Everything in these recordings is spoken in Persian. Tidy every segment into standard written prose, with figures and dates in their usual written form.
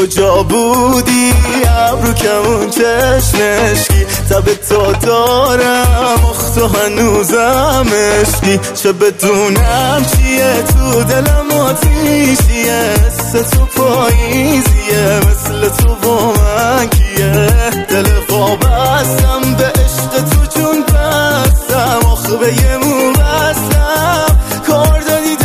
کجا بودی ابرو کمون چشمشکی تب تا دارم اختو هنوزم عشقی چه بدونم چیه تو دلم آتیشیه حس تو پاییزیه مثل تو با من کیه دل وابستم به عشق تو جون بستم آخه به یه مو بستم کار دادی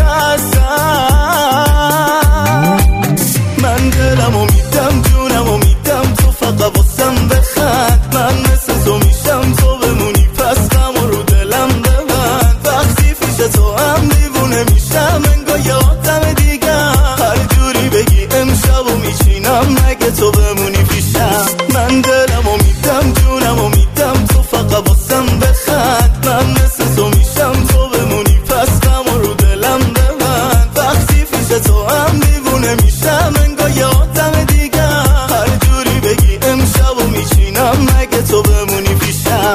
دستم من دلمو میدم جونمو میدم تو فقط واسم بخند من مثل تو میشم تو بمونی پس غمو رو دلم ببند وقتی پیش تو هم دیوونه میشم انگار یه آدم دیگم هر جوری بگی امشبو میچینم مگه تو بمونی پیشم من دلمو میدم جونمو میدم تو فقط واسم بخند من مثل تو میشم تو بمونی پس غمو رو دلم ببند وقتی پیش تو هم دیوونه میشم انگار یه آدم دیگم هر جوری بگی امشبو میچینم مگه تو بمونی پیشم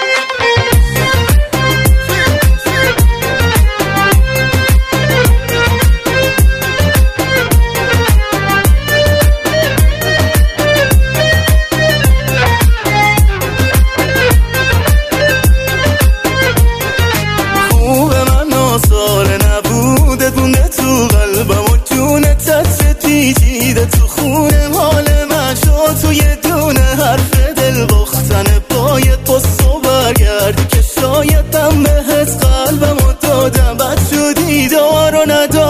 تو قلبم و جونت تطرت پیچیده تو خونه حال من شد تو یه دونه حرف دل باختنه باید پس و برگردی که شایدم بهت قلبم و دادم بد شدی دارو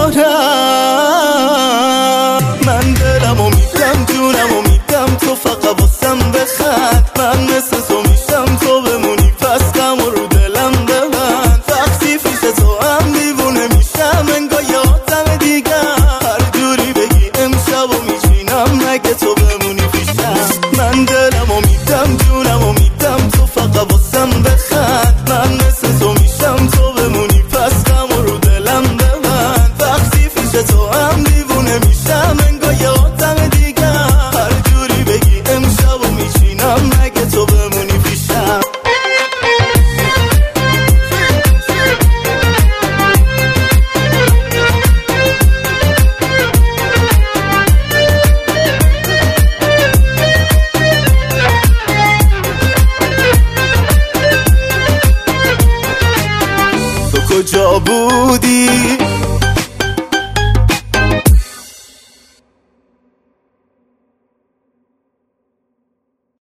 ندارم من دلم و میدم جونم و میدم تو فقط واسم بخند من مثل تو میشم تو بمونی پس غم رو دلم ببند وقتی پیش تو هم دیوونه میشم انگار یه آدم دیگم هر جوری بگی امشبو میچینم مگه تو بمونی پیشم من دلم و میدم جونم و میدم تو فقط واسم بخند من مثل تو میشم تو بمونی پس غم رو دلم ببند وقتی پیش تو هم دیوونه میشم انگار یه آدم دیگم هر جوری بگی امشبو میچینم مگه تو بمونی پیشم کجا بودی